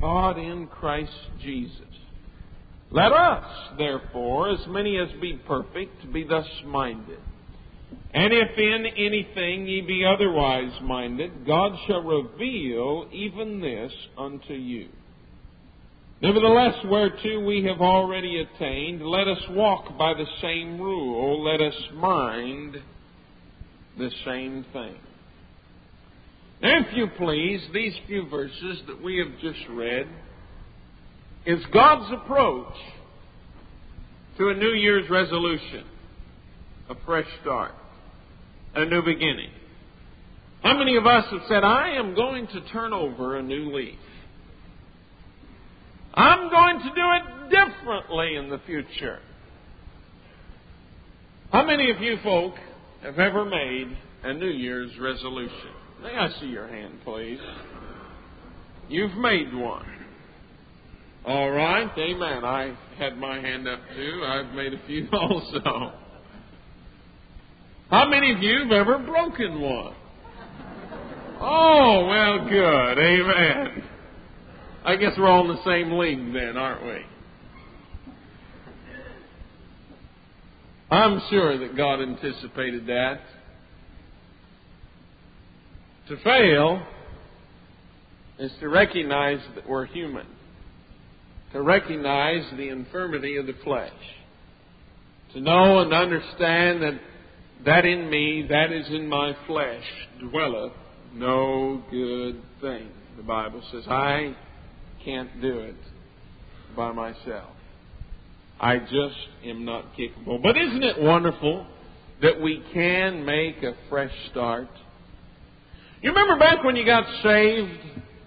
God in Christ Jesus. Let us, therefore, as many as be perfect, be thus minded. And if in anything ye be otherwise minded, God shall reveal even this unto you. Nevertheless, whereto we have already attained, let us walk by the same rule, let us mind the same thing. Now, if you please, these few verses that we have just read is God's approach to a New Year's resolution, a fresh start, a new beginning. How many of us have said, I am going to turn over a new leaf? I'm going to do it differently in the future. How many of you folk have ever made a New Year's resolution? May I see your hand, please? You've made one. All right, amen. I had my hand up too. I've made a few also. How many of you have ever broken one? Oh, well, good. Amen. I guess we're all in the same league then, aren't we? I'm sure that God anticipated that. To fail is to recognize that we're human. To recognize the infirmity of the flesh. To know and understand that in me, that is in my flesh, dwelleth no good thing. The Bible says, I can't do it by myself. I just am not capable. But isn't it wonderful that we can make a fresh start? You remember back when you got saved,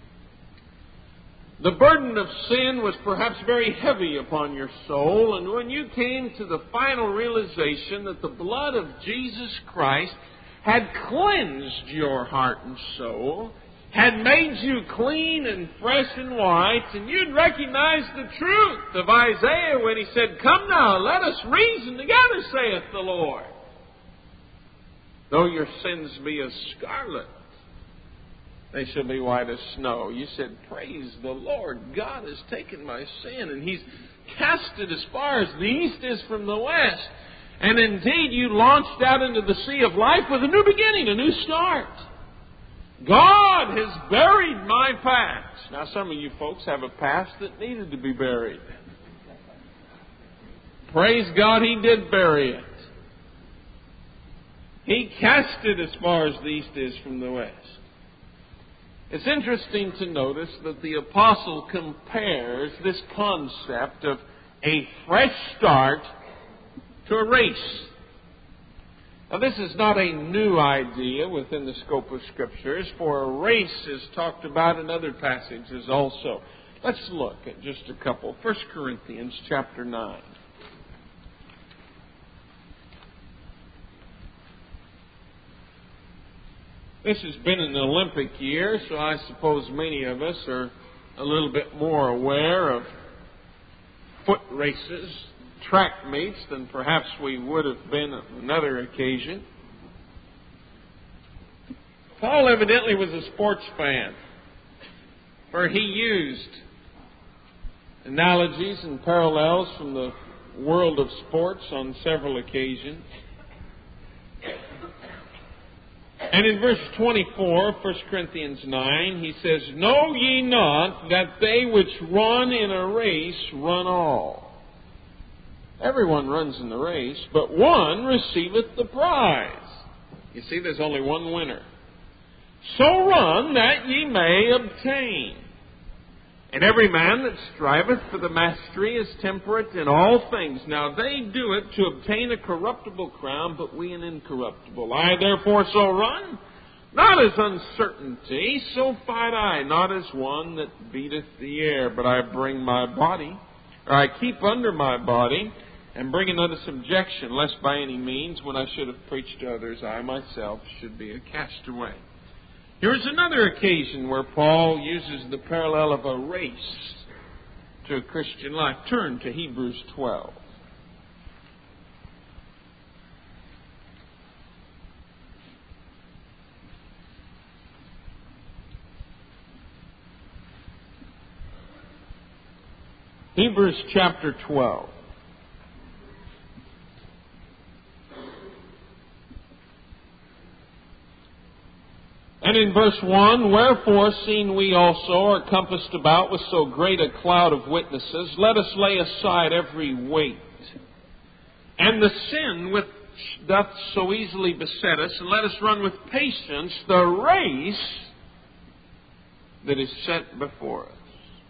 the burden of sin was perhaps very heavy upon your soul, and when you came to the final realization that the blood of Jesus Christ had cleansed your heart and soul, had made you clean and fresh and white, and you'd recognize the truth of Isaiah when he said, Come now, let us reason together, saith the Lord. Though your sins be as scarlet, they shall be white as snow. You said, Praise the Lord. God has taken my sin, and He's cast it as far as the east is from the west. And indeed, you launched out into the sea of life with a new beginning, a new start. God has buried my past. Now, some of you folks have a past that needed to be buried. Praise God, He did bury it. He cast it as far as the east is from the west. It's interesting to notice that the apostle compares this concept of a fresh start to a race. Now, this is not a new idea within the scope of Scriptures, for a race is talked about in other passages also. Let's look at just a couple. 1 Corinthians chapter 9. This has been an Olympic year, so I suppose many of us are a little bit more aware of foot races, track meets, than perhaps we would have been on another occasion. Paul evidently was a sports fan, for he used analogies and parallels from the world of sports on several occasions. And in verse 24 of 1 Corinthians 9, he says, Know ye not that they which run in a race run all? Everyone runs in the race, but one receiveth the prize. You see, there's only one winner. So run that ye may obtain. And every man that striveth for the mastery is temperate in all things. Now they do it to obtain a corruptible crown, but we an incorruptible. I therefore so run, not as uncertainty, so fight I, not as one that beateth the air, but I bring my body, or I keep under my body, and bring it unto subjection, lest by any means, when I should have preached to others, I myself should be a castaway. Here's another occasion where Paul uses the parallel of a race to a Christian life. Turn to Hebrews 12. Hebrews chapter 12. And in verse 1, "Wherefore, seeing we also are compassed about with so great a cloud of witnesses, let us lay aside every weight, and the sin which doth so easily beset us, and let us run with patience the race that is set before us."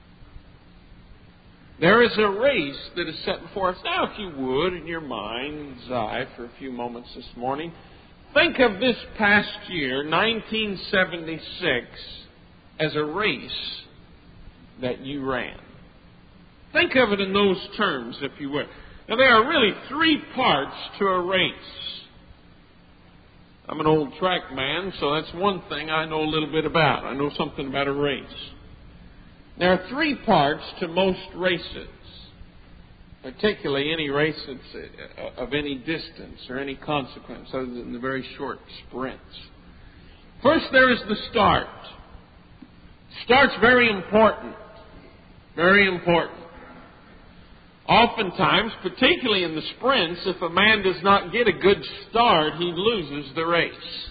There is a race that is set before us. Now, if you would, in your mind's eye for a few moments this morning, think of this past year, 1976, as a race that you ran. Think of it in those terms, if you would. Now, there are really three parts to a race. I'm an old track man, so that's one thing I know a little bit about. I know something about a race. There are three parts to most races, particularly any race that's of any distance or any consequence other than the very short sprints. First, there is the start. Start's very important. Very important. Oftentimes, particularly in the sprints, if a man does not get a good start, he loses the race.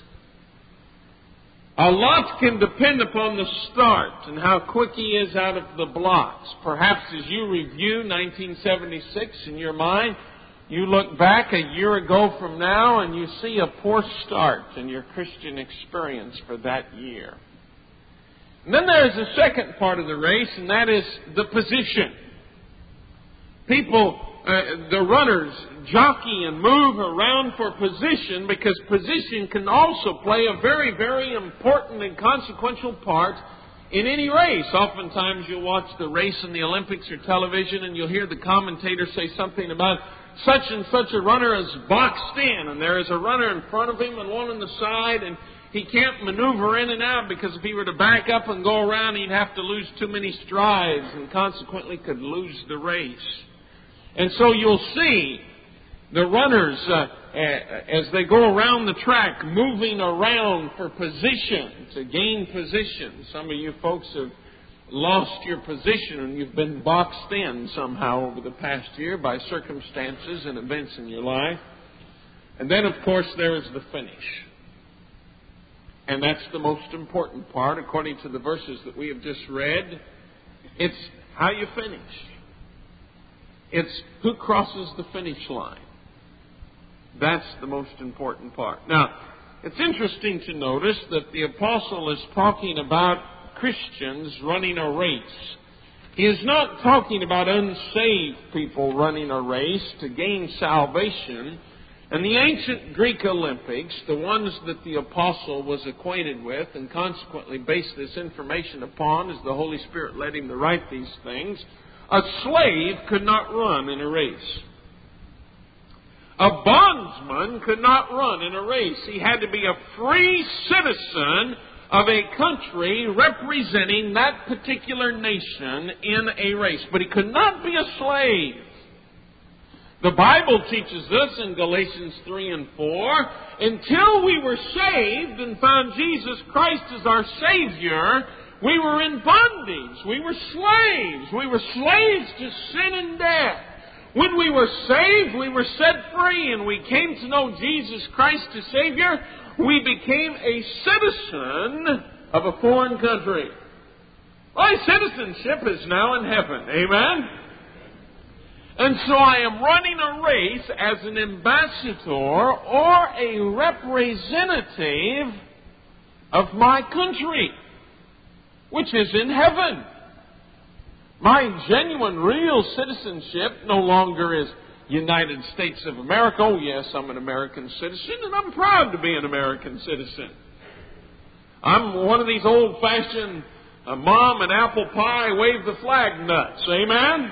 A lot can depend upon the start and how quick he is out of the blocks. Perhaps as you review 1976 in your mind, you look back a year ago from now and you see a poor start in your Christian experience for that year. And then there's a second part of the race, and that is the position. People, the runners, jockey and move around for position because position can also play a very, very important and consequential part in any race. Oftentimes you'll watch the race in the Olympics or television and you'll hear the commentator say something about such and such a runner is boxed in, and there is a runner in front of him and one on the side, and he can't maneuver in and out because if he were to back up and go around, he'd have to lose too many strides and consequently could lose the race. And so you'll see the runners, as they go around the track, moving around for position, to gain position. Some of you folks have lost your position and you've been boxed in somehow over the past year by circumstances and events in your life. And then, of course, there is the finish. And that's the most important part, according to the verses that we have just read. It's how you finish. It's who crosses the finish line. That's the most important part. Now, it's interesting to notice that the apostle is talking about Christians running a race. He is not talking about unsaved people running a race to gain salvation. And the ancient Greek Olympics, the ones that the apostle was acquainted with and consequently based this information upon as the Holy Spirit led him to write these things, a slave could not run in a race. A bondsman could not run in a race. He had to be a free citizen of a country representing that particular nation in a race. But he could not be a slave. The Bible teaches us in Galatians 3 and 4, until we were saved and found Jesus Christ as our Savior, we were in bondage. We were slaves. We were slaves to sin and death. When we were saved, we were set free and we came to know Jesus Christ as Savior. We became a citizen of a foreign country. My citizenship is now in heaven. Amen? And so I am running a race as an ambassador or a representative of my country, which is in heaven. My genuine, real citizenship no longer is United States of America. Oh, yes, I'm an American citizen, and I'm proud to be an American citizen. I'm one of these old-fashioned mom and apple pie, wave the flag nuts. Amen?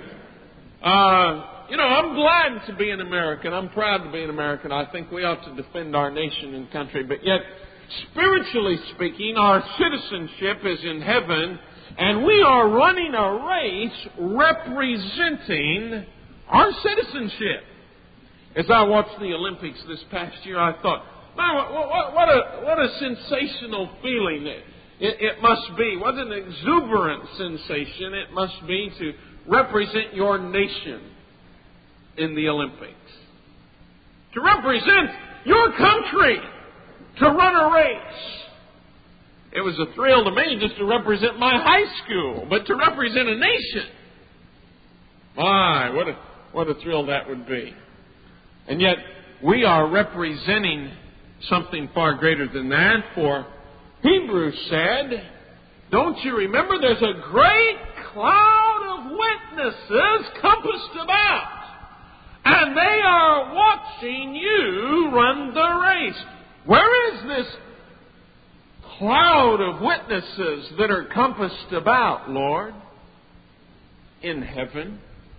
I'm glad to be an American. I'm proud to be an American. I think we ought to defend our nation and country. But yet, spiritually speaking, our citizenship is in heaven, and we are running a race representing our citizenship. As I watched the Olympics this past year, I thought, man, what a sensational feeling. It must be, what an exuberant sensation it must be to represent your nation in the Olympics. To represent your country, to run a race. It was a thrill to me just to represent my high school, but to represent a nation. My, what a thrill that would be. And yet, we are representing something far greater than that, for Hebrews said, don't you remember there's a great cloud of witnesses compassed about, and they are watching you run the race. Where is this cloud of witnesses that are compassed about, Lord? In heaven.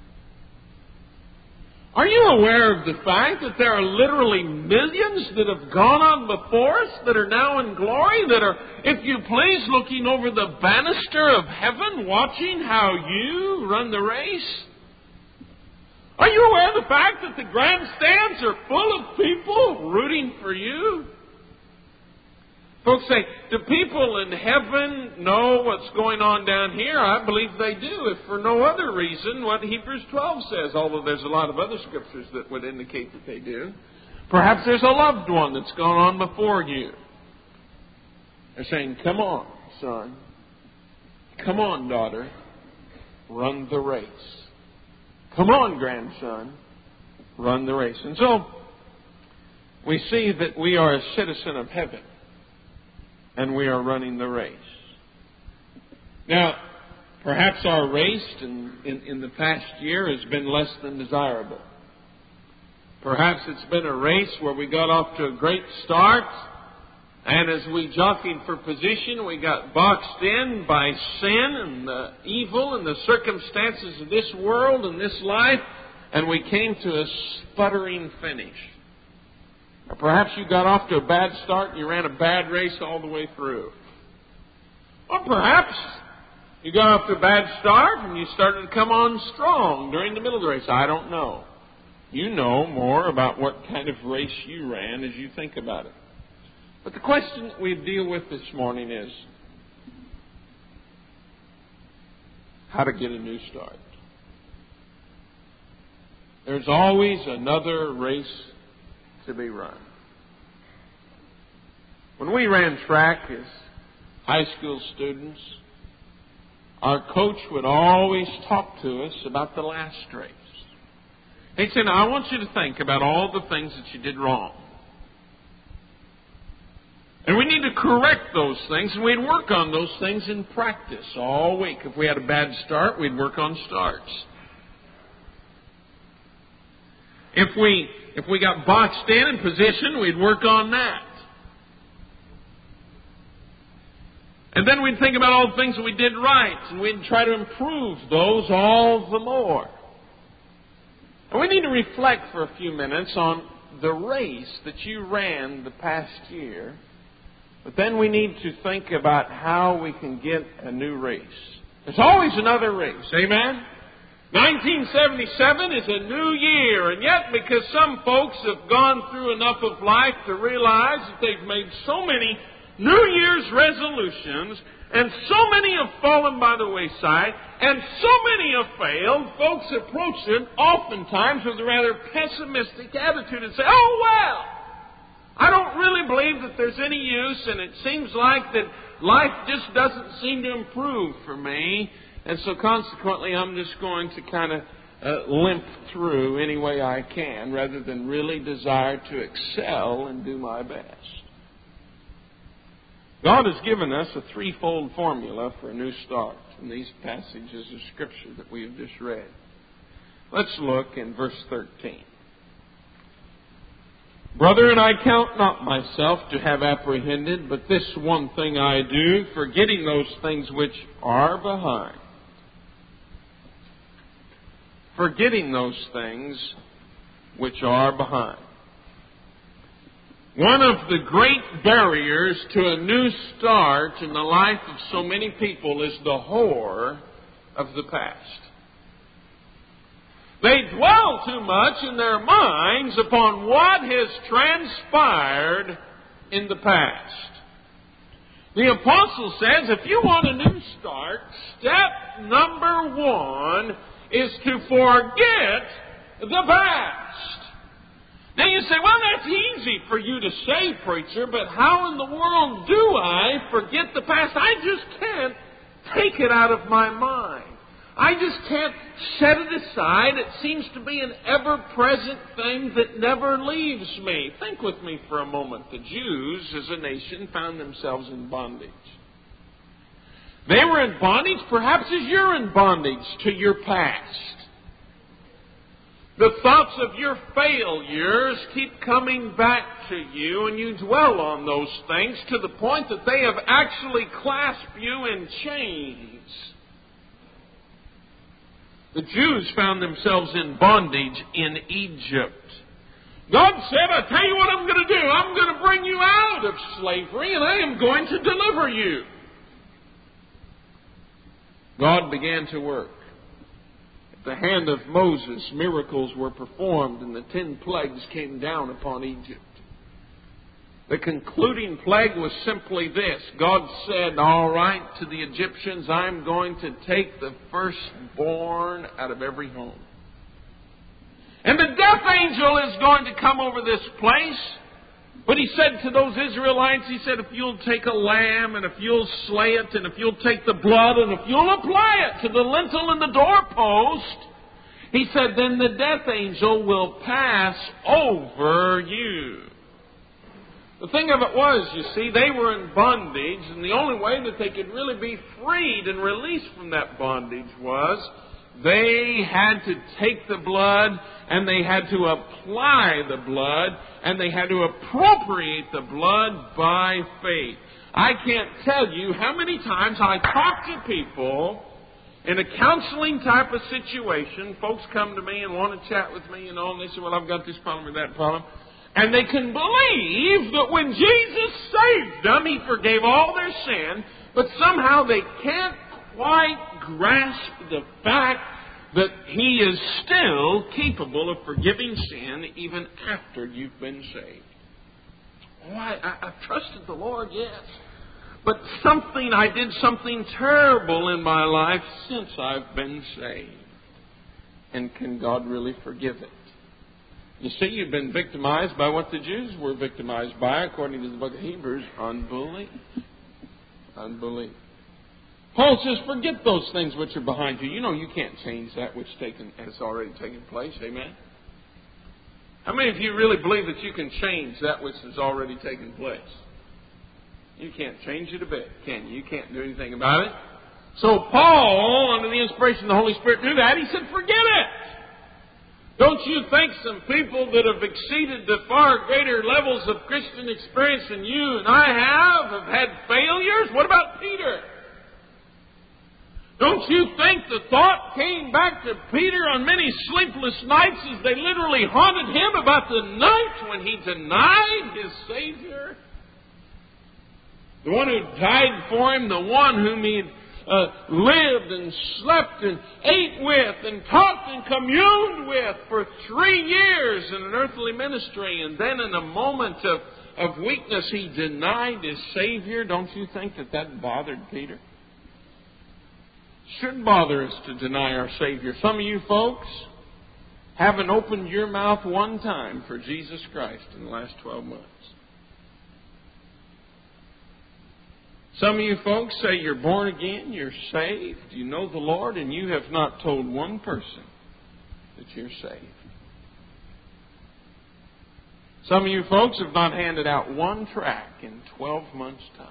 Are you aware of the fact that there are literally millions that have gone on before us that are now in glory, that are, if you please, looking over the banister of heaven, watching how you run the race? Are you aware of the fact that the grandstands are full of people rooting for you? Folks say, do people in heaven know what's going on down here? I believe they do, if for no other reason what Hebrews 12 says, although there's a lot of other scriptures that would indicate that they do. Perhaps there's a loved one that's gone on before you. They're saying, come on, son. Come on, daughter. Run the race. Come on, grandson. Run the race. And so, we see that we are a citizen of heaven. And we are running the race. Now, perhaps our race in the past year has been less than desirable. Perhaps it's been a race where we got off to a great start, and as we jockeyed for position, we got boxed in by sin and the evil and the circumstances of this world and this life, and we came to a sputtering finish. Or perhaps you got off to a bad start and you ran a bad race all the way through. Or perhaps you got off to a bad start and you started to come on strong during the middle of the race. I don't know. You know more about what kind of race you ran as you think about it. But the question that we deal with this morning is how to get a new start. There's always another race to be run. When we ran track as high school students, our coach would always talk to us about the last race. He'd say, now I want you to think about all the things that you did wrong. And we need to correct those things, and we'd work on those things in practice all week. If we had a bad start, we'd work on starts. If we got boxed in position, we'd work on that. And then we'd think about all the things that we did right, and we'd try to improve those all the more. And we need to reflect for a few minutes on the race that you ran the past year, but then we need to think about how we can get a new race. There's always another race, amen? 1977 is a new year, and yet because some folks have gone through enough of life to realize that they've made so many New Year's resolutions, and so many have fallen by the wayside, and so many have failed, folks approach it oftentimes with a rather pessimistic attitude and say, oh, well, I don't really believe that there's any use, and it seems like that life just doesn't seem to improve for me. And so consequently, I'm just going to kind of limp through any way I can rather than really desire to excel and do my best. God has given us a threefold formula for a new start in these passages of Scripture that we have just read. Let's look in verse 13. Brethren, I count not myself to have apprehended, but this one thing I do, forgetting those things which are behind. Forgetting those things which are behind. One of the great barriers to a new start in the life of so many people is the horror of the past. They dwell too much in their minds upon what has transpired in the past. The apostle says if you want a new start, step number 1 is to forget the past. Now you say, well, that's easy for you to say, preacher, but how in the world do I forget the past? I just can't take it out of my mind. I just can't set it aside. It seems to be an ever-present thing that never leaves me. Think with me for a moment. The Jews, as a nation, found themselves in bondage. They were in bondage, perhaps as you're in bondage, to your past. The thoughts of your failures keep coming back to you, and you dwell on those things to the point that they have actually clasped you in chains. The Jews found themselves in bondage in Egypt. God said, I tell you what I'm going to do. I'm going to bring you out of slavery, and I am going to deliver you. God began to work. At the hand of Moses, miracles were performed, and the 10 plagues came down upon Egypt. The concluding plague was simply this. God said, all right, to the Egyptians, I'm going to take the firstborn out of every home. And the death angel is going to come over this place. But he said to those Israelites, he said, if you'll take a lamb, and if you'll slay it, and if you'll take the blood, and if you'll apply it to the lintel and the doorpost, he said, then the death angel will pass over you. The thing of it was, you see, they were in bondage, and the only way that they could really be freed and released from that bondage was they had to take the blood, and they had to apply the blood, and they had to appropriate the blood by faith. I can't tell you how many times I talk to people in a counseling type of situation. Folks come to me and want to chat with me, and they say, well, I've got this problem or that problem. And they can believe that when Jesus saved them, He forgave all their sin, but somehow they can't quite grasp the fact that He is still capable of forgiving sin even after you've been saved. Oh, I've trusted the Lord, yes. But I did something terrible in my life since I've been saved. And can God really forgive it? You see, you've been victimized by what the Jews were victimized by, according to the book of Hebrews, unbelief. Unbelief. Paul says, forget those things which are behind you. You know you can't change that which has already taken place. Amen? How many of you really believe that you can change that which has already taken place? You can't change it a bit, can you? You can't do anything about it. So Paul, under the inspiration of the Holy Spirit, knew that. He said, forget it. Don't you think some people that have exceeded the far greater levels of Christian experience than you and I have had failures? What about Peter? Don't you think the thought came back to Peter on many sleepless nights as they literally haunted him about the night when he denied his Savior? The one who died for him, the one whom he lived and slept and ate with and talked and communed with for 3 years in an earthly ministry, and then in a moment of weakness he denied his Savior. Don't you think that bothered Peter? Should bother us to deny our Savior. Some of you folks haven't opened your mouth one time for Jesus Christ in the last 12 months. Some of you folks say you're born again, you're saved, you know the Lord, and you have not told one person that you're saved. Some of you folks have not handed out one tract in 12 months' time.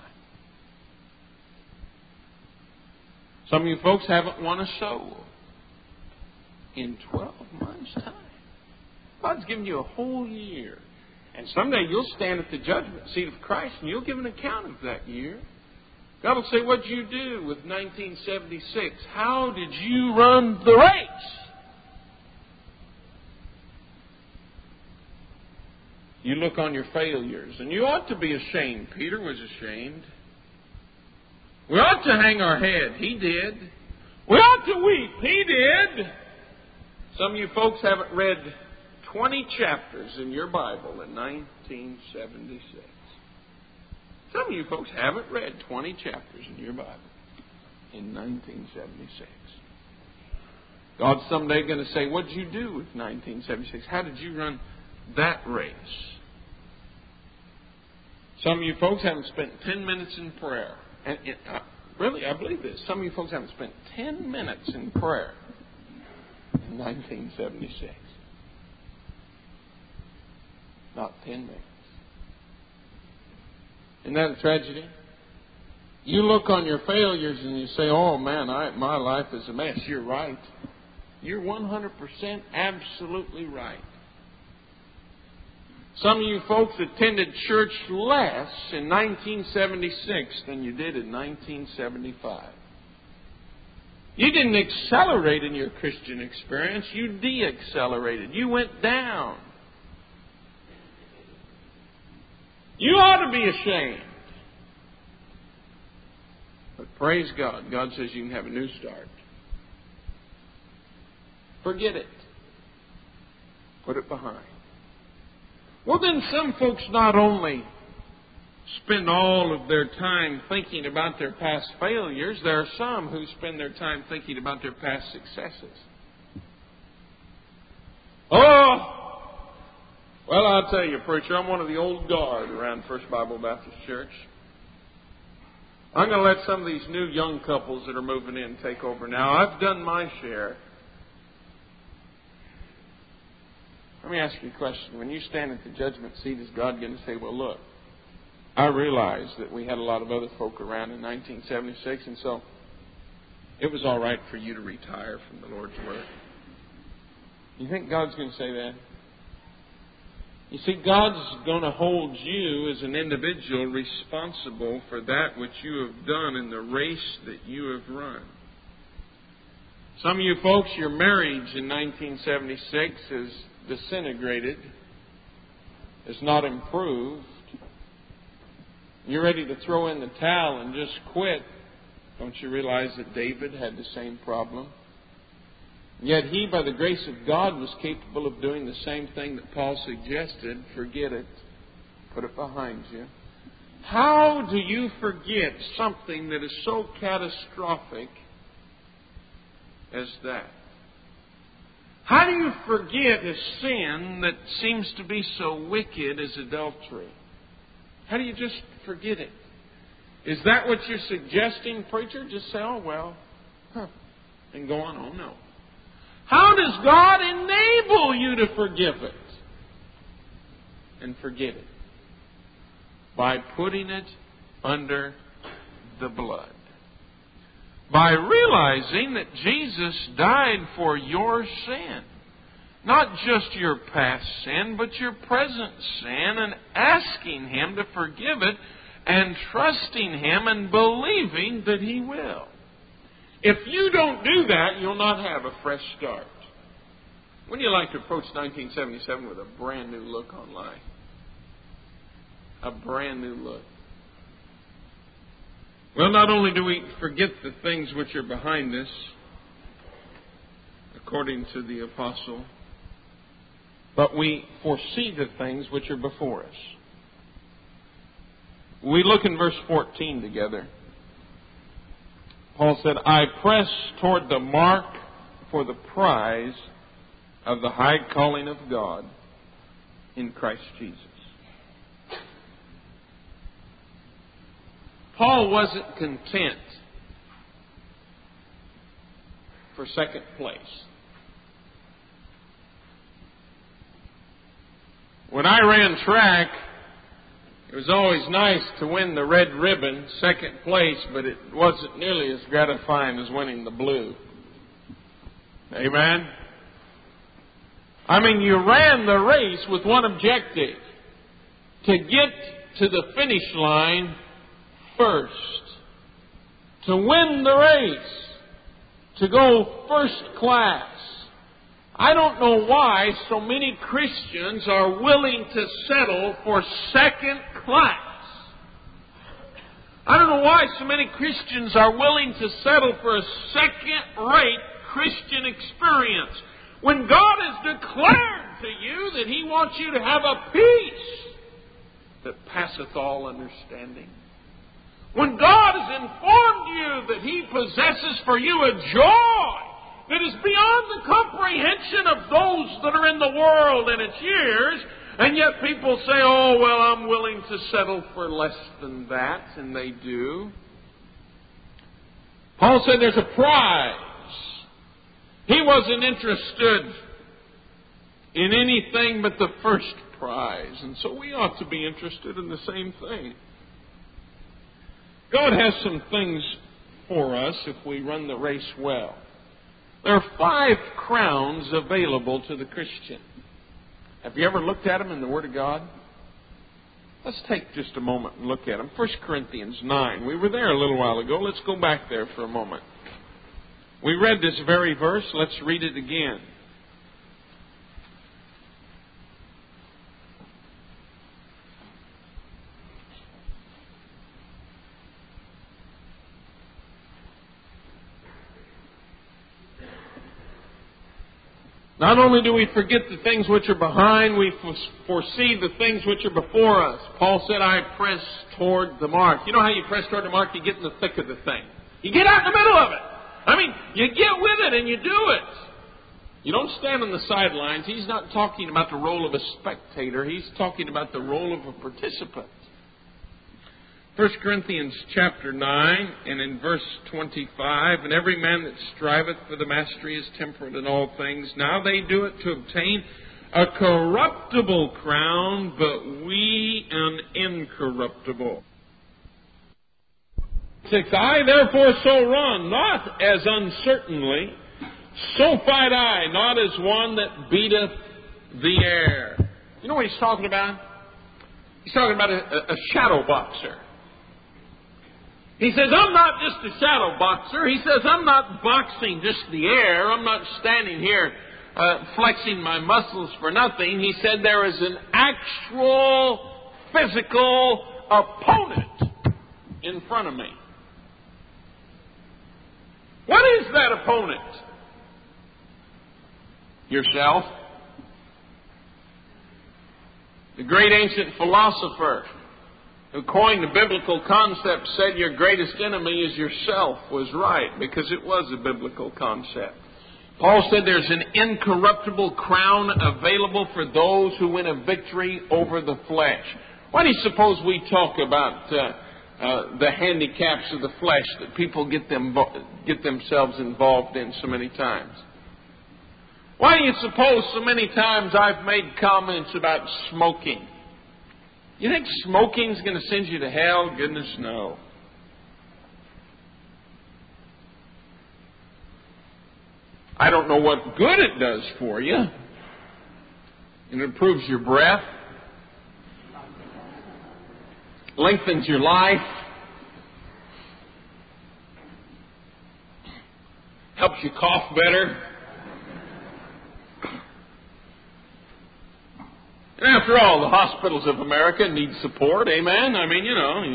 Some of you folks haven't won a soul in 12 months' time. God's given you a whole year. And someday you'll stand at the judgment seat of Christ and you'll give an account of that year. God will say, what did you do with 1976? How did you run the race? You look on your failures, and you ought to be ashamed. Peter was ashamed. We ought to hang our head. He did. We ought to weep. He did. Some of you folks haven't read 20 chapters in your Bible in 1976. Some of you folks haven't read 20 chapters in your Bible in 1976. God's someday going to say, what did you do with 1976? How did you run that race? Some of you folks haven't spent 10 minutes in prayer. And really, I believe this. Some of you folks haven't spent 10 minutes in prayer in 1976. Not 10 minutes. Isn't that a tragedy? You look on your failures and you say, oh man, my life is a mess. You're right. You're 100% absolutely right. Some of you folks attended church less in 1976 than you did in 1975. You didn't accelerate in your Christian experience. You de-accelerated. You went down. You ought to be ashamed. But praise God. God says you can have a new start. Forget it. Put it behind. Well, then some folks not only spend all of their time thinking about their past failures, there are some who spend their time thinking about their past successes. Oh, well, I'll tell you, preacher, I'm one of the old guard around First Bible Baptist Church. I'm going to let some of these new young couples that are moving in take over now. I've done my share. Let me ask you a question. When you stand at the judgment seat, is God going to say, well, look, I realize that we had a lot of other folk around in 1976, and so it was all right for you to retire from the Lord's work. You think God's going to say that? You see, God's going to hold you as an individual responsible for that which you have done in the race that you have run. Some of you folks, your marriage in 1976 is disintegrated, is not improved. You're ready to throw in the towel and just quit. Don't you realize that David had the same problem? Yet he, by the grace of God, was capable of doing the same thing that Paul suggested. Forget it. Put it behind you. How do you forget something that is so catastrophic as that? How do you forget a sin that seems to be so wicked as adultery? How do you just forget it? Is that what you're suggesting, preacher? Just say, oh, well, and go on. Oh, no. How does God enable you to forgive it and forget it? By putting it under the blood. By realizing that Jesus died for your sin. Not just your past sin, but your present sin, and asking Him to forgive it, and trusting Him and believing that He will. If you don't do that, you'll not have a fresh start. Wouldn't you like to approach 1977 with a brand new look on life? A brand new look. Well, not only do we forget the things which are behind us, according to the apostle, but we foresee the things which are before us. We look in verse 14 together. Paul said, I press toward the mark for the prize of the high calling of God in Christ Jesus. Paul wasn't content for second place. When I ran track, it was always nice to win the red ribbon, second place, but it wasn't nearly as gratifying as winning the blue. Amen? I mean, you ran the race with one objective: to get to the finish line first. To win the race. To go first class. I don't know why so many Christians are willing to settle for second class. I don't know why so many Christians are willing to settle for a second-rate Christian experience, when God has declared to you that He wants you to have a peace that passeth all understanding. When God has informed you that He possesses for you a joy that is beyond the comprehension of those that are in the world and its years, and yet people say, oh, well, I'm willing to settle for less than that, and they do. Paul said there's a prize. He wasn't interested in anything but the first prize, and so we ought to be interested in the same thing. God has some things for us if we run the race well. There are 5 crowns available to the Christian. Have you ever looked at them in the Word of God? Let's take just a moment and look at them. 1 Corinthians 9. We were there a little while ago. Let's go back there for a moment. We read this very verse. Let's read it again. Not only do we forget the things which are behind, we foresee the things which are before us. Paul said, I press toward the mark. You know how you press toward the mark? You get in the thick of the thing. You get out in the middle of it. I mean, you get with it and you do it. You don't stand on the sidelines. He's not talking about the role of a spectator. He's talking about the role of a participant. 1 Corinthians chapter 9 and in verse 25, and every man that striveth for the mastery is temperate in all things. Now they do it to obtain a corruptible crown, but we an incorruptible. 6, I therefore so run, not as uncertainly, so fight I, not as one that beateth the air. You know what he's talking about? He's talking about a shadow boxer. He says, I'm not just a shadow boxer. He says, I'm not boxing just the air. I'm not standing here flexing my muscles for nothing. He said, there is an actual physical opponent in front of me. What is that opponent? Yourself. The great ancient philosopher who coined the biblical concept said your greatest enemy is yourself was right, because it was a biblical concept. Paul said there's an incorruptible crown available for those who win a victory over the flesh. Why do you suppose we talk about the handicaps of the flesh that people get themselves involved in so many times? Why do you suppose so many times I've made comments about smoking? You think smoking's going to send you to hell? Goodness, no. I don't know what good it does for you. It improves your breath, lengthens your life, helps you cough better. And after all, the hospitals of America need support, amen? I mean, you know.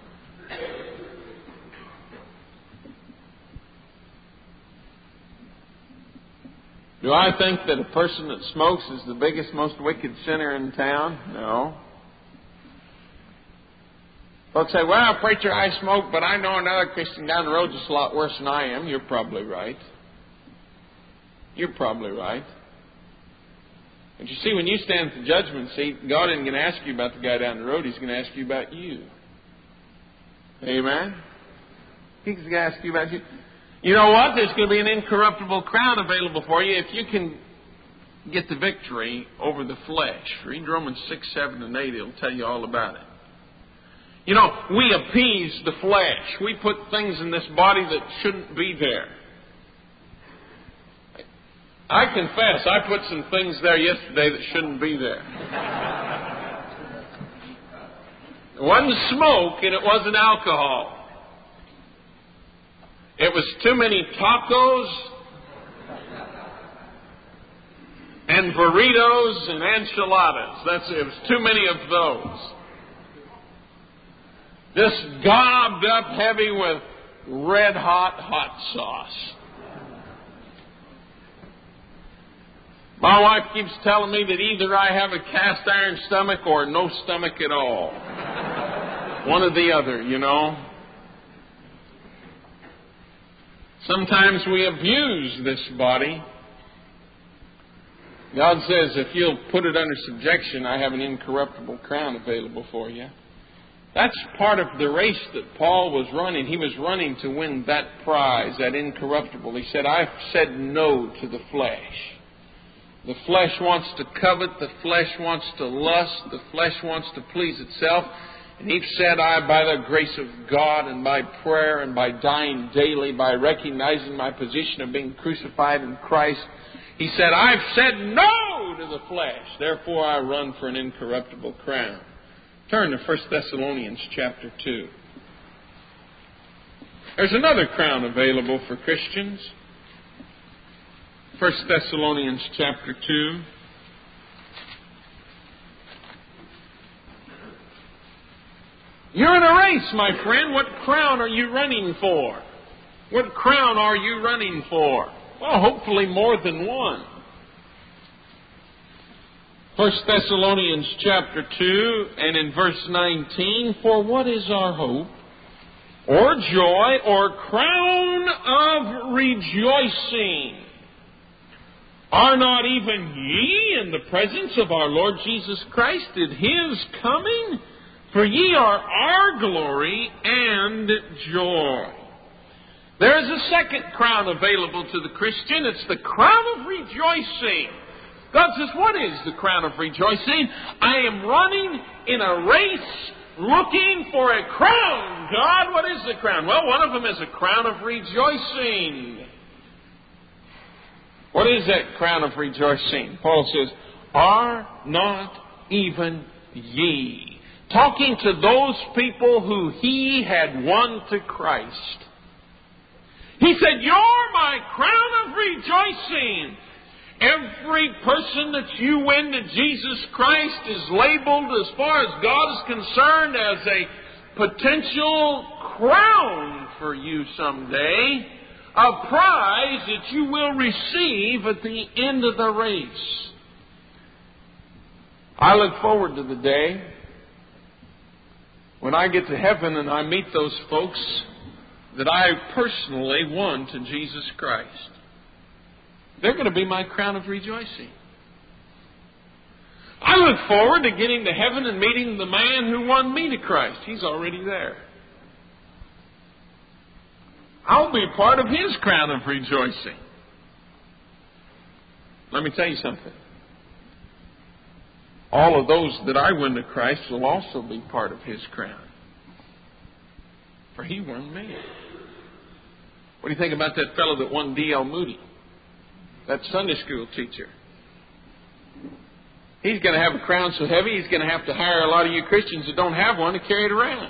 Do I think that a person that smokes is the biggest, most wicked sinner in town? No. Folks say, well, preacher, I smoke, but I know another Christian down the road that's a lot worse than I am. You're probably right. You're probably right. But you see, when you stand at the judgment seat, God isn't going to ask you about the guy down the road. He's going to ask you about you. Amen? He's going to ask you about you. You know what? There's going to be an incorruptible crown available for you if you can get the victory over the flesh. Read Romans 6, 7, and 8. It'll tell you all about it. You know, we appease the flesh. We put things in this body that shouldn't be there. I confess, I put some things there yesterday that shouldn't be there. It wasn't smoke and it wasn't alcohol. It was too many tacos and burritos and enchiladas. It was too many of those. Just gobbed up heavy with red hot sauce. My wife keeps telling me that either I have a cast iron stomach or no stomach at all. One or the other, you know. Sometimes we abuse this body. God says, if you'll put it under subjection, I have an incorruptible crown available for you. That's part of the race that Paul was running. He was running to win that prize, that incorruptible. He said, I've said no to the flesh. The flesh wants to covet. The flesh wants to lust. The flesh wants to please itself. And he said, I, by the grace of God and by prayer and by dying daily, by recognizing my position of being crucified in Christ, he said, I've said no to the flesh. Therefore, I run for an incorruptible crown. Turn to 1 Thessalonians chapter 2. There's another crown available for Christians. 1 Thessalonians chapter 2. You're in a race, my friend. What crown are you running for? What crown are you running for? Well, hopefully more than one. 1 Thessalonians chapter 2 and in verse 19, for what is our hope, or joy, or crown of rejoicing? Are not even ye in the presence of our Lord Jesus Christ at His coming? For ye are our glory and joy. There is a second crown available to the Christian. It's the crown of rejoicing. God says, what is the crown of rejoicing? I am running in a race looking for a crown. God, what is the crown? Well, one of them is a crown of rejoicing. What is that crown of rejoicing? Paul says, are not even ye. Talking to those people who he had won to Christ. He said, you're my crown of rejoicing. Every person that you win to Jesus Christ is labeled, as far as God is concerned, as a potential crown for you someday. A prize that you will receive at the end of the race. I look forward to the day when I get to heaven and I meet those folks that I personally won to Jesus Christ. They're going to be my crown of rejoicing. I look forward to getting to heaven and meeting the man who won me to Christ. He's already there. I'll be part of his crown of rejoicing. Let me tell you something. All of those that I win to Christ will also be part of his crown. For he won me. What do you think about that fellow that won D.L. Moody? That Sunday school teacher. He's going to have a crown so heavy, he's going to have to hire a lot of you Christians that don't have one to carry it around.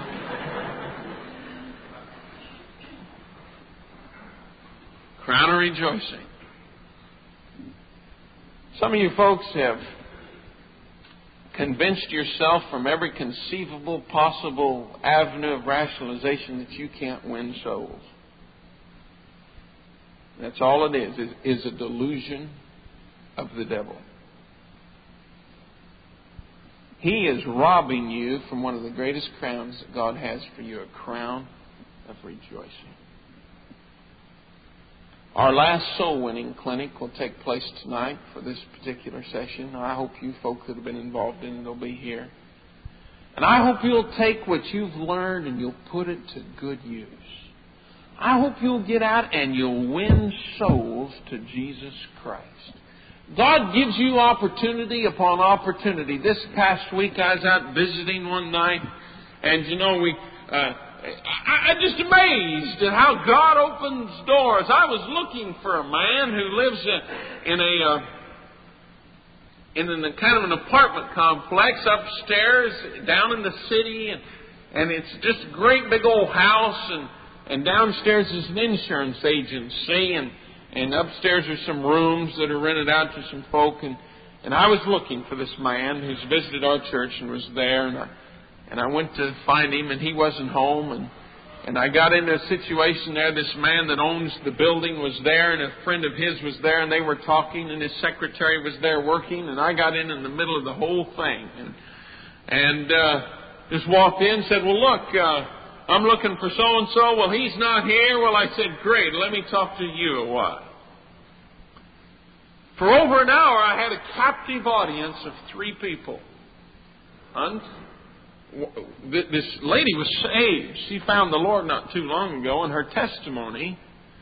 Crown of rejoicing. Some of you folks have convinced yourself from every conceivable possible avenue of rationalization that you can't win souls. That's all it is a delusion of the devil. He is robbing you from one of the greatest crowns that God has for you, a crown of rejoicing. Our last soul-winning clinic will take place tonight for this particular session. I hope you folks that have been involved in it will be here. And I hope you'll take what you've learned and you'll put it to good use. I hope you'll get out and you'll win souls to Jesus Christ. God gives you opportunity upon opportunity. This past week I was out visiting one night, and I'm just amazed at how God opens doors. I was looking for a man who lives in a kind of an apartment complex upstairs down in the city, and it's just a great big old house, and downstairs is an insurance agency, and upstairs are some rooms that are rented out to some folk, and I was looking for this man who's visited our church and was there, and I went to find him, and he wasn't home, and I got into a situation there. This man that owns the building was there, and a friend of his was there, and they were talking, and his secretary was there working, and I got in the middle of the whole thing, and just walked in and said, well, look, I'm looking for so-and-so. Well, he's not here. Well, I said, great, let me talk to you a while. For over an hour, I had a captive audience of 3 people. This lady was saved. She found the Lord not too long ago, and her testimony,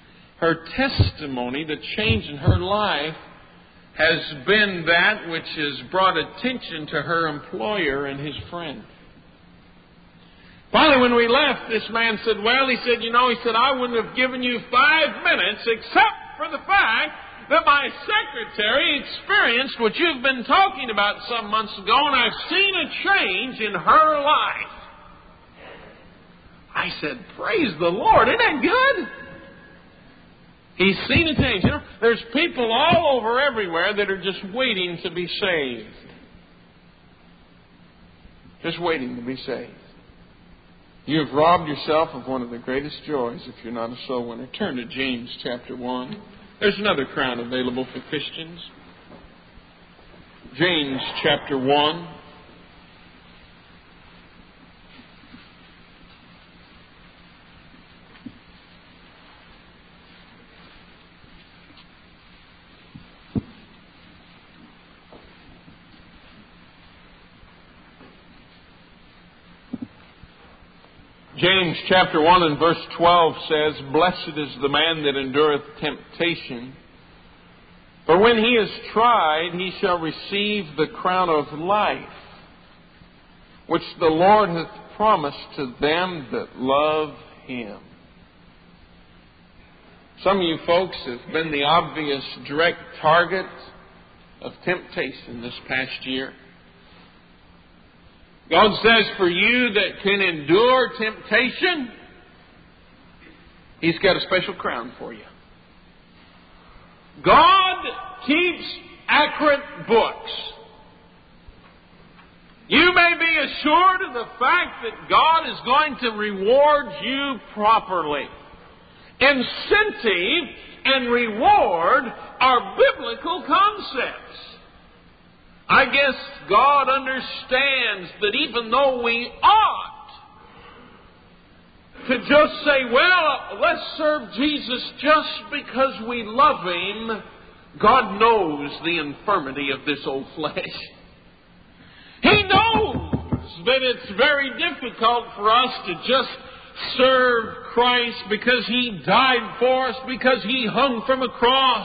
the change in her life, has been that which has brought attention to her employer and his friend. Finally, when we left, this man said, I wouldn't have given you 5 minutes except for the fact that my secretary experienced what you've been talking about some months ago, and I've seen a change in her life. I said, praise the Lord. Isn't that good? He's seen a change. There's people all over everywhere that are just waiting to be saved. Just waiting to be saved. You have robbed yourself of one of the greatest joys if you're not a soul winner. Turn to James chapter 1. There's another crown available for Christians. James chapter 1. James chapter 1 and verse 12 says, Blessed is the man that endureth temptation, for when he is tried, he shall receive the crown of life, which the Lord hath promised to them that love Him. Some of you folks have been the obvious direct target of temptation this past year. God says for you that can endure temptation, He's got a special crown for you. God keeps accurate books. You may be assured of the fact that God is going to reward you properly. Incentive and reward are biblical concepts. I guess God understands that even though we ought to just say, well, let's serve Jesus just because we love Him, God knows the infirmity of this old flesh. He knows that it's very difficult for us to just serve Christ because He died for us, because He hung from a cross.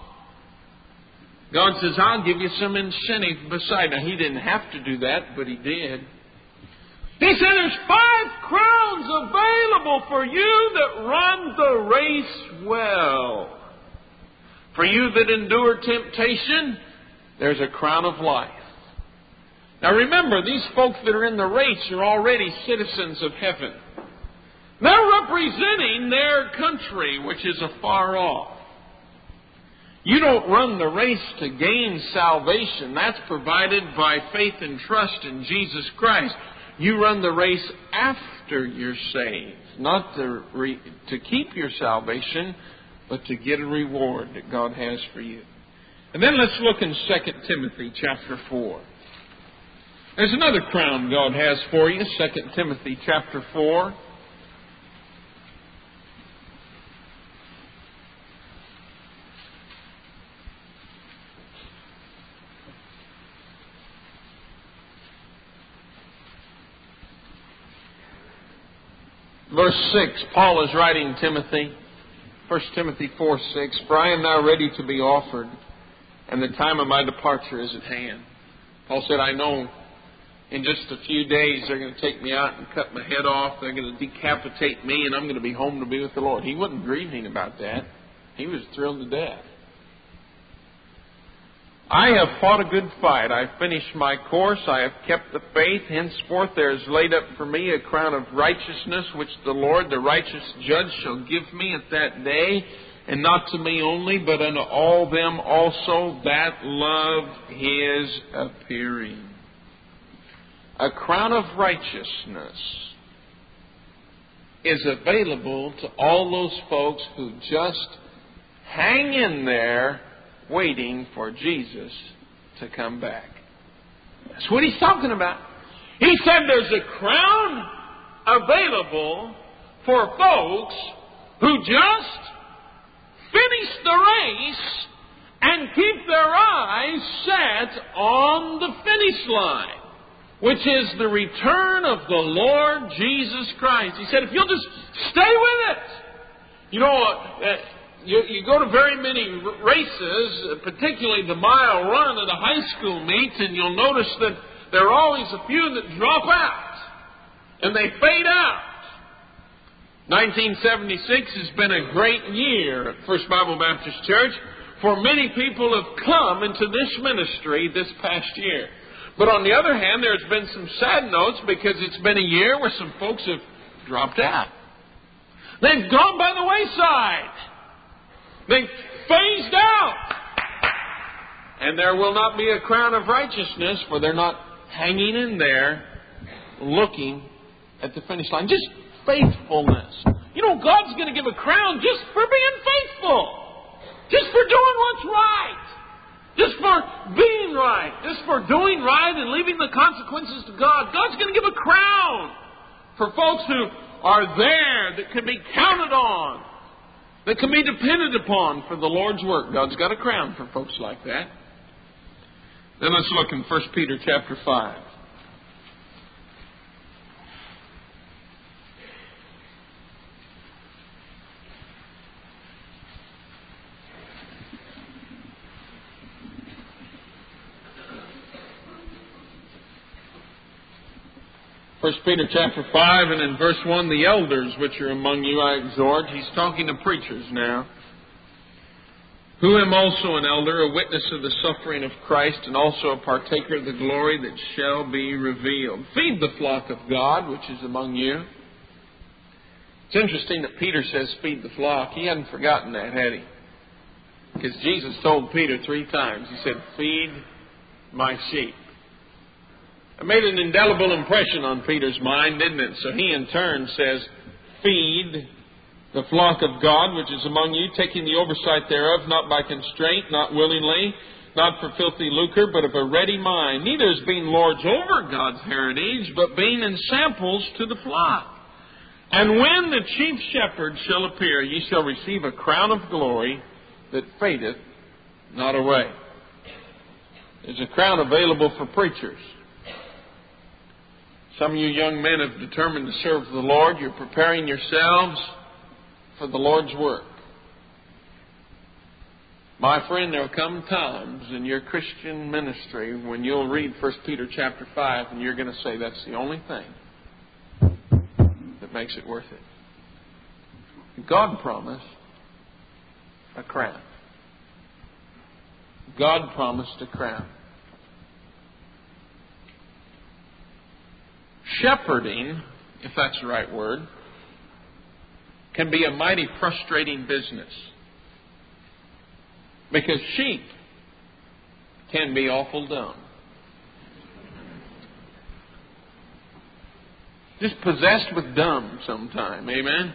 God says, I'll give you some incentive beside. Now, He didn't have to do that, but He did. He said there's 5 crowns available for you that run the race well. For you that endure temptation, there's a crown of life. Now remember, these folks that are in the race are already citizens of heaven. They're representing their country, which is afar off. You don't run the race to gain salvation. That's provided by faith and trust in Jesus Christ. You run the race after you're saved. Not to keep your salvation, but to get a reward that God has for you. And then let's look in 2 Timothy chapter 4. There's another crown God has for you, 2 Timothy chapter 4. Verse 6, Paul is writing Timothy, 1 Timothy 4:6, For I am now ready to be offered, and the time of my departure is at hand. Paul said, I know in just a few days they're going to take me out and cut my head off. They're going to decapitate me, and I'm going to be home to be with the Lord. He wasn't grieving about that. He was thrilled to death. I have fought a good fight. I have finished my course. I have kept the faith. Henceforth there is laid up for me a crown of righteousness, which the Lord, the righteous judge, shall give me at that day, and not to me only, but unto all them also that love His appearing. A crown of righteousness is available to all those folks who just hang in there waiting for Jesus to come back. That's what He's talking about. He said there's a crown available for folks who just finish the race and keep their eyes set on the finish line, which is the return of the Lord Jesus Christ. He said, if you'll just stay with it. You go to very many races, particularly the mile run at a high school meet, and you'll notice that there are always a few that drop out, and they fade out. 1976 has been a great year at First Bible Baptist Church, for many people have come into this ministry this past year. But on the other hand, there's been some sad notes because it's been a year where some folks have dropped out. They've gone by the wayside. They've phased out. And there will not be a crown of righteousness, for they're not hanging in there looking at the finish line. Just faithfulness. God's going to give a crown just for being faithful. Just for doing what's right. Just for being right. Just for doing right and leaving the consequences to God. God's going to give a crown for folks who are there, that can be counted on, that can be depended upon for the Lord's work. God's got a crown for folks like that. Then let's look in 1 Peter chapter 5. First Peter chapter 5 and in verse 1, the elders which are among you I exhort. He's talking to preachers now. Who am also an elder, a witness of the suffering of Christ, and also a partaker of the glory that shall be revealed. Feed the flock of God which is among you. It's interesting that Peter says feed the flock. He hadn't forgotten that, had he? Because Jesus told Peter 3 times. He said, feed my sheep. It made an indelible impression on Peter's mind, didn't it? So he in turn says, feed the flock of God which is among you, taking the oversight thereof, not by constraint, not willingly, not for filthy lucre, but of a ready mind, neither as being lords over God's heritage, but being in samples to the flock. And when the chief shepherd shall appear, ye shall receive a crown of glory that fadeth not away. There's a crown available for preachers. Some of you young men have determined to serve the Lord. You're preparing yourselves for the Lord's work. My friend, there will come times in your Christian ministry when you'll read 1 Peter chapter 5 and you're going to say that's the only thing that makes it worth it. God promised a crown. God promised a crown. Shepherding, if that's the right word, can be a mighty frustrating business. Because sheep can be awful dumb. Just possessed with dumb sometime. Amen?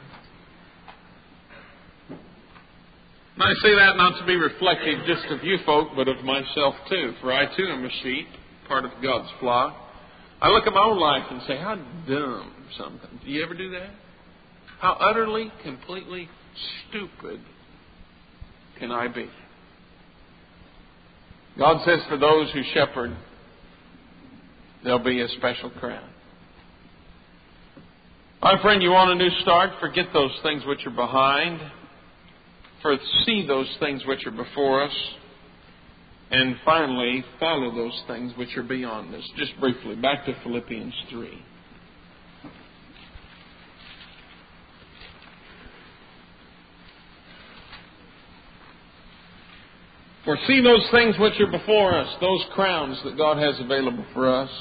And I say that not to be reflective just of you folk, but of myself too. For I too am a sheep, part of God's flock. I look at my own life and say, how dumb something. Do you ever do that? How utterly, completely stupid can I be? God says for those who shepherd, there'll be a special crown. My friend, you want a new start? Forget those things which are behind. See those things which are before us. And finally, follow those things which are beyond us. Just briefly, back to Philippians 3. For see those things which are before us, those crowns that God has available for us.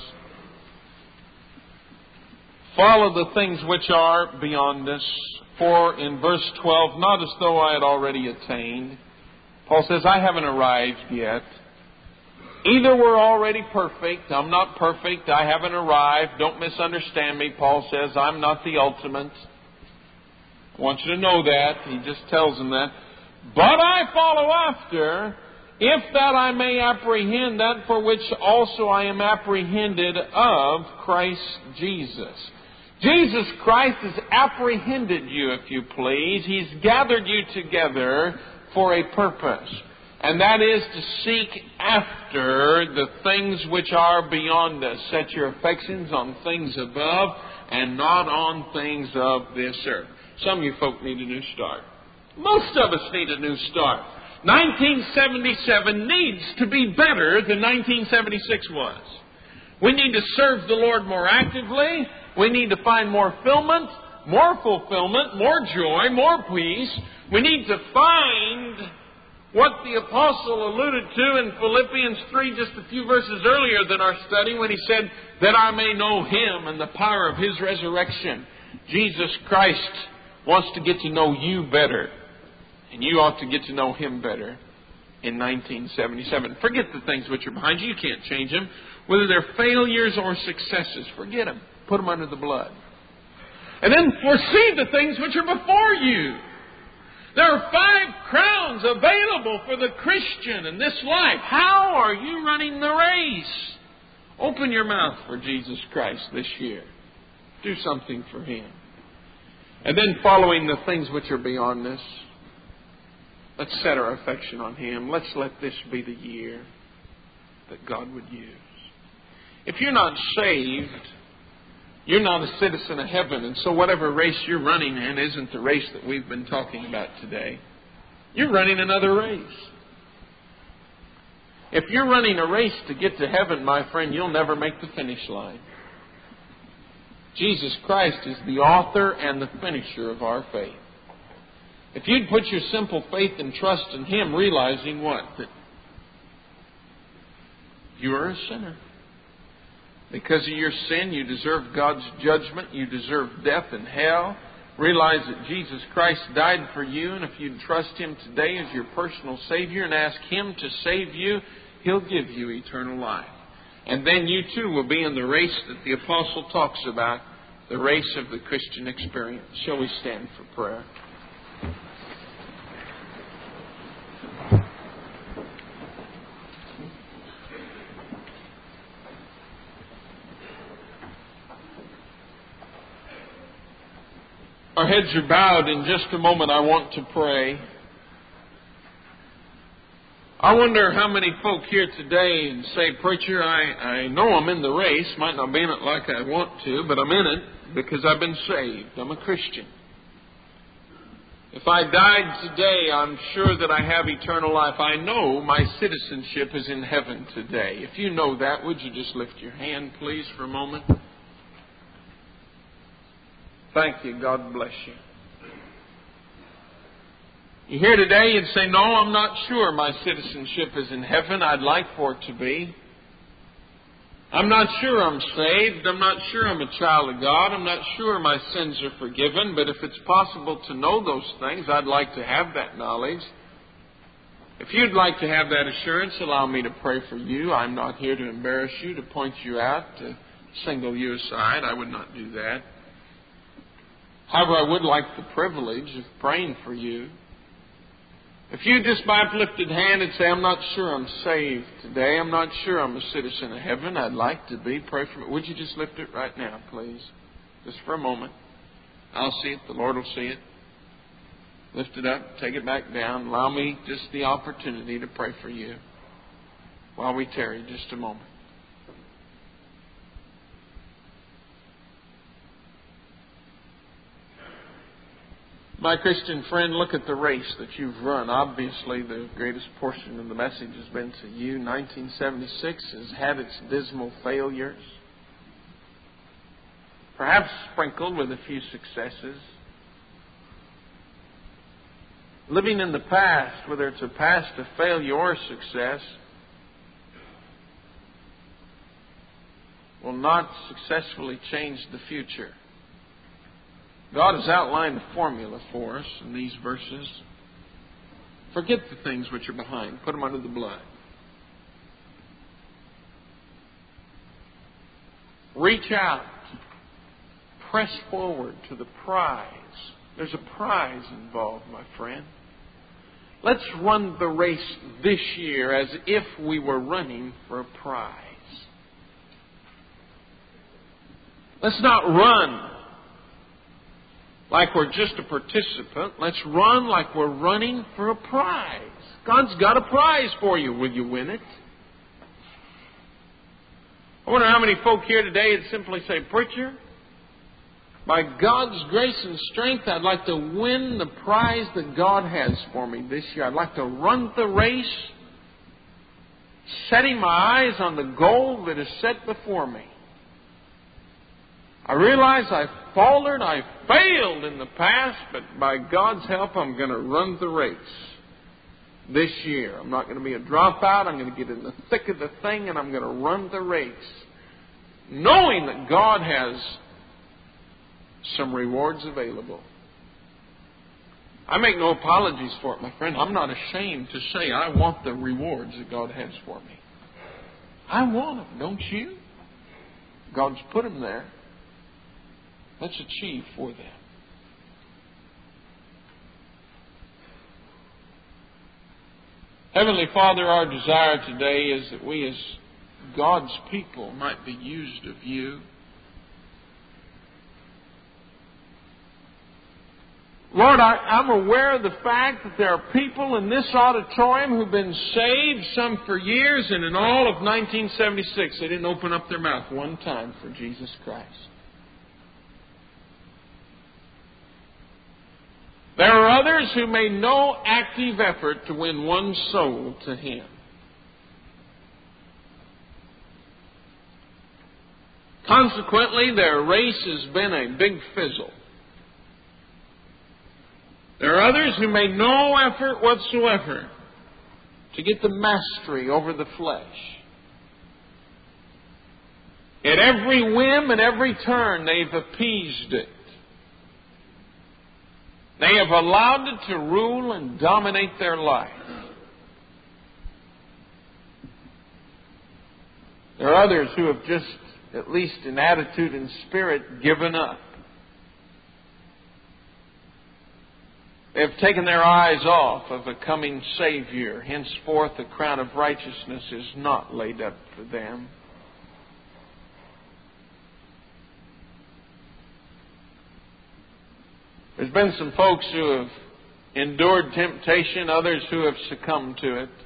Follow the things which are beyond us. For in verse 12, not as though I had already attained. Paul says, I haven't arrived yet. Either we're already perfect. I'm not perfect. I haven't arrived. Don't misunderstand me. Paul says, I'm not the ultimate. I want you to know that. He just tells them that. But I follow after, if that I may apprehend that for which also I am apprehended of Christ Jesus. Jesus Christ has apprehended you, if you please. He's gathered you together for a purpose. And that is to seek after the things which are beyond us. Set your affections on things above and not on things of this earth. Some of you folk need a new start. Most of us need a new start. 1977 needs to be better than 1976 was. We need to serve the Lord more actively. We need to find more fulfillment, more joy, more peace. We need to find what the apostle alluded to in Philippians 3, just a few verses earlier than our study, when he said, that I may know Him and the power of His resurrection. Jesus Christ wants to get to know you better. And you ought to get to know Him better in 1977. Forget the things which are behind you. You can't change them. Whether they're failures or successes, forget them. Put them under the blood. And then foresee the things which are before you. There are 5 crowns available for the Christian in this life. How are you running the race? Open your mouth for Jesus Christ this year. Do something for Him. And then following the things which are beyond us, let's set our affection on Him. Let's let this be the year that God would use. If you're not saved, you're not a citizen of heaven, and so whatever race you're running in isn't the race that we've been talking about today. You're running another race. If you're running a race to get to heaven, my friend, you'll never make the finish line. Jesus Christ is the author and the finisher of our faith. If you'd put your simple faith and trust in Him, realizing what? That you are a sinner. Because of your sin, you deserve God's judgment. You deserve death and hell. Realize that Jesus Christ died for you, and if you trust Him today as your personal Savior and ask Him to save you, He'll give you eternal life. And then you too will be in the race that the Apostle talks about, the race of the Christian experience. Shall we stand for prayer? Our heads are bowed. In just a moment I want to pray. I wonder how many folk here today and say, Preacher, I know I'm in the race. Might not be in it like I want to, but I'm in it because I've been saved. I'm a Christian. If I died today, I'm sure that I have eternal life. I know my citizenship is in heaven today. If you know that, would you just lift your hand, please, for a moment? Thank you. God bless you. You're here today and say, no, I'm not sure my citizenship is in heaven. I'd like for it to be. I'm not sure I'm saved. I'm not sure I'm a child of God. I'm not sure my sins are forgiven. But if it's possible to know those things, I'd like to have that knowledge. If you'd like to have that assurance, allow me to pray for you. I'm not here to embarrass you, to point you out, to single you aside. I would not do that. However, I would like the privilege of praying for you. If you just by uplifted hand and say, I'm not sure I'm saved today, I'm not sure I'm a citizen of heaven, I'd like to be, pray for me. Would you just lift it right now, please? Just for a moment. I'll see it. The Lord will see it. Lift it up. Take it back down. Allow me just the opportunity to pray for you while we tarry just a moment. My Christian friend, look at the race that you've run. Obviously, the greatest portion of the message has been to you. 1976 has had its dismal failures, perhaps sprinkled with a few successes. Living in the past, whether it's a past of failure or success, will not successfully change the future. God has outlined a formula for us in these verses. Forget the things which are behind. Put them under the blood. Reach out. Press forward to the prize. There's a prize involved, my friend. Let's run the race this year as if we were running for a prize. Let's not run like we're just a participant. Let's run like we're running for a prize. God's got a prize for you. Will you win it? I wonder how many folk here today would simply say, "Preacher, by God's grace and strength, I'd like to win the prize that God has for me this year. I'd like to run the race, setting my eyes on the goal that is set before me. I realize I've faltered, I've failed in the past, but by God's help, I'm going to run the race this year. I'm not going to be a dropout. I'm going to get in the thick of the thing, and I'm going to run the race, knowing that God has some rewards available." I make no apologies for it, my friend. I'm not ashamed to say I want the rewards that God has for me. I want them, don't you? God's put them there. Let's achieve for them. Heavenly Father, our desire today is that we as God's people might be used of You. Lord, I'm aware of the fact that there are people in this auditorium who've been saved, some for years, and in all of 1976 they didn't open up their mouth one time for Jesus Christ. There are others who made no active effort to win one soul to Him. Consequently, their race has been a big fizzle. There are others who made no effort whatsoever to get the mastery over the flesh. At every whim and every turn, they've appeased it. They have allowed it to rule and dominate their life. There are others who have just, at least in attitude and spirit, given up. They have taken their eyes off of a coming Savior. Henceforth, the crown of righteousness is not laid up for them. There's been some folks who have endured temptation, others who have succumbed to it.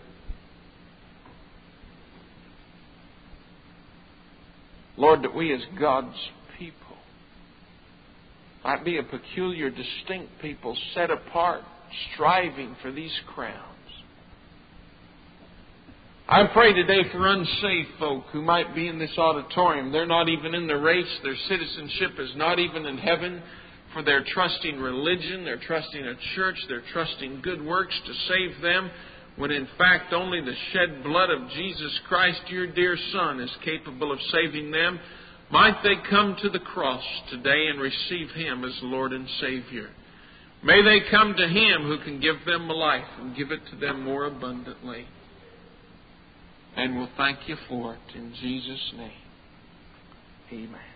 Lord, that we as God's people might be a peculiar, distinct people, set apart, striving for these crowns. I pray today for unsaved folk who might be in this auditorium. They're not even in the race. Their citizenship is not even in heaven. For they're trusting religion, they're trusting a church, they're trusting good works to save them, when in fact only the shed blood of Jesus Christ, your dear Son, is capable of saving them. Might they come to the cross today and receive Him as Lord and Savior. May they come to Him who can give them life and give it to them more abundantly. And we'll thank You for it in Jesus' name. Amen.